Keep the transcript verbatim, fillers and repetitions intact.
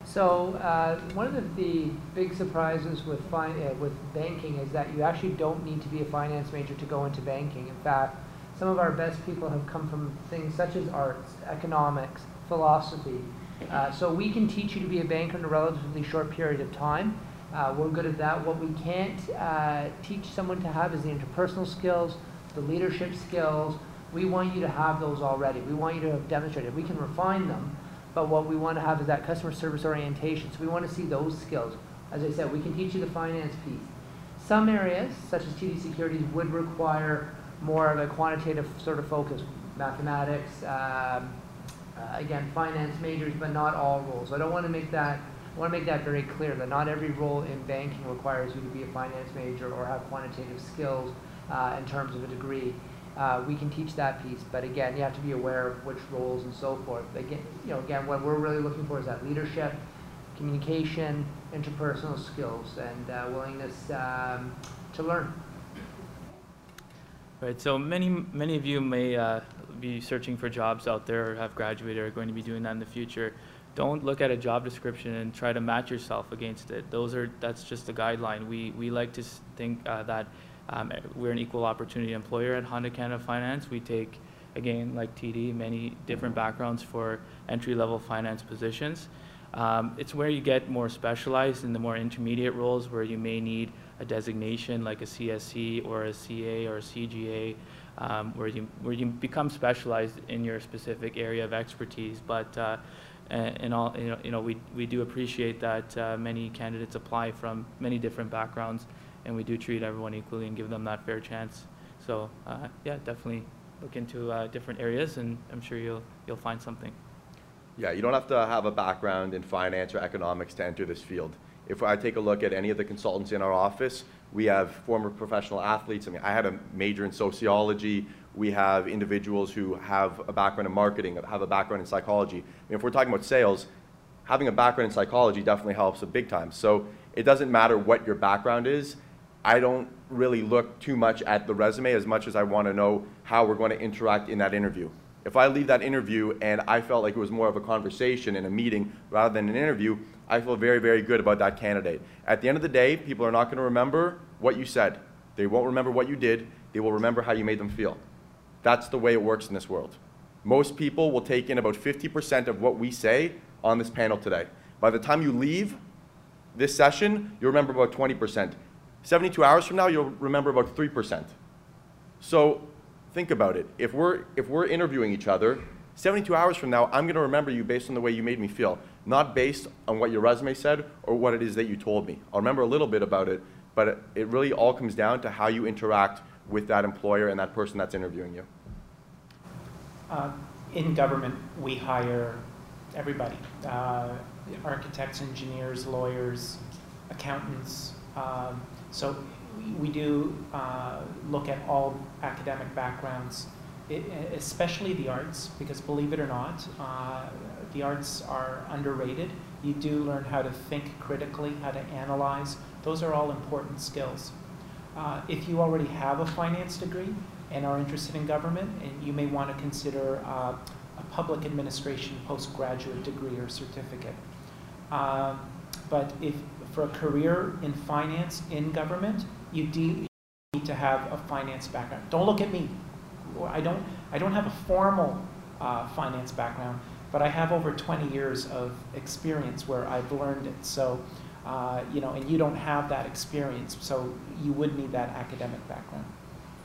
So uh, one of the, the big surprises with, fin uh, with banking is that you actually don't need to be a finance major to go into banking. In fact, some of our best people have come from things such as arts, economics, philosophy. Uh, so we can teach you to be a banker in a relatively short period of time. Uh, we're good at that. What we can't uh, teach someone to have is the interpersonal skills, the leadership skills. We want you to have those already. We want you to have demonstrated. We can refine them, but what we want to have is that customer service orientation. So we want to see those skills. As I said, we can teach you the finance piece. Some areas, such as T D Securities, would require more of a quantitative sort of focus, mathematics, um, uh, again, finance majors, but not all roles. I don't want to make that, I want to make that very clear, that not every role in banking requires you to be a finance major or have quantitative skills uh, in terms of a degree. Uh, we can teach that piece, but again, you have to be aware of which roles and so forth. Again, you know, again, what we're really looking for is that leadership, communication, interpersonal skills, and uh, willingness um, to learn. Right. So many, many of you may uh, be searching for jobs out there, or have graduated, or are going to be doing that in the future. Don't look at a job description and try to match yourself against it. Those are that's just a guideline. We we like to think uh, that. Um, we're an equal opportunity employer at Honda Canada Finance. We take, again, like T D, many different backgrounds for entry-level finance positions. Um, it's where you get more specialized in the more intermediate roles where you may need a designation like a C S C or a C A or a C G A, um, where you where you become specialized in your specific area of expertise. But uh, and all, you know, you know, we we do appreciate that uh, many candidates apply from many different backgrounds. And we do treat everyone equally and give them that fair chance. So uh, yeah, definitely look into uh, different areas, and I'm sure you'll you'll find something. Yeah, you don't have to have a background in finance or economics to enter this field. If I take a look at any of the consultants in our office, we have former professional athletes. I mean, I had a major in sociology. We have individuals who have a background in marketing, have a background in psychology. I mean, if we're talking about sales, having a background in psychology definitely helps a big time. So it doesn't matter what your background is. I don't really look too much at the resume as much as I want to know how we're going to interact in that interview. If I leave that interview and I felt like it was more of a conversation and a meeting rather than an interview, I feel very, very good about that candidate. At the end of the day, people are not going to remember what you said. They won't remember what you did. They will remember how you made them feel. That's the way it works in this world. Most people will take in about fifty percent of what we say on this panel today. By the time you leave this session, you'll remember about twenty percent. seventy-two hours from now, you'll remember about three percent. So think about it. If we're, if we're interviewing each other, seventy-two hours from now, I'm going to remember you based on the way you made me feel, not based on what your resume said or what it is that you told me. I'll remember a little bit about it, but it, it really all comes down to how you interact with that employer and that person that's interviewing you. Uh, in government, we hire everybody, uh, architects, engineers, lawyers, accountants. Um, So we do uh, look at all academic backgrounds, it, especially the arts, because believe it or not, uh, the arts are underrated. You do learn how to think critically, how to analyze. Those are all important skills. Uh, if you already have a finance degree and are interested in government, and you may want to consider uh, a public administration postgraduate degree or certificate. Uh, but if for a career in finance in government, you do need to have a finance background. Don't look at me. I don't, I don't have a formal uh, finance background, but I have over twenty years of experience where I've learned it. So, uh, you know, and you don't have that experience, so you would need that academic background.